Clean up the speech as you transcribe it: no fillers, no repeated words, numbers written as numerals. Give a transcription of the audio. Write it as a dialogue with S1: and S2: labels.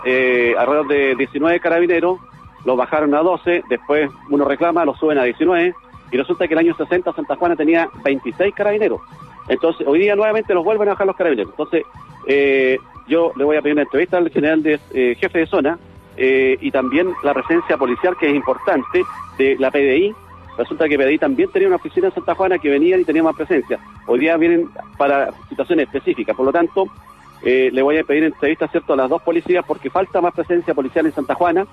S1: alrededor de 19 carabineros, los bajaron a 12, después uno reclama, los suben a 19, y resulta que el año 60 Santa Juana tenía 26 carabineros. Entonces, hoy día nuevamente los vuelven a bajar los carabineros. Entonces, yo le voy a pedir una entrevista al general jefe de zona, y también la presencia policial, que es importante, de la PDI. Resulta que PDI también tenía una oficina en Santa Juana que venían y tenían más presencia. Hoy día vienen para situaciones específicas, por lo tanto, le voy a pedir entrevistas, ¿cierto?, a las dos policías, porque falta más presencia policial en Santa Juana,